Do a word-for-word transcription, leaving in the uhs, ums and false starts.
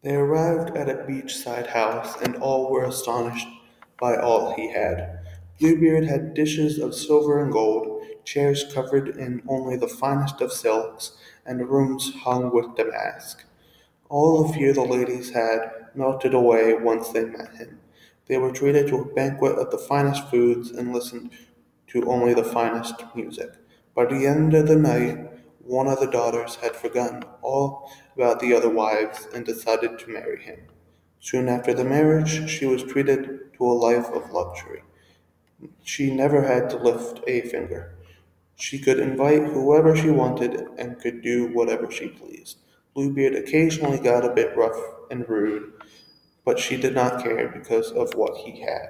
They arrived at a beachside house, and all were astonished by all he had. Bluebeard had dishes of silver and gold, chairs covered in only the finest of silks, and rooms hung with damask. All the fear the ladies had melted away once they met him. They were treated to a banquet of the finest foods and listened to only the finest music. By the end of the night, one of the daughters had forgotten all about the other wives and decided to marry him. Soon after the marriage, she was treated to a life of luxury. She never had to lift a finger. She could invite whoever she wanted and could do whatever she pleased. Bluebeard occasionally got a bit rough and rude, but she did not care because of what he had.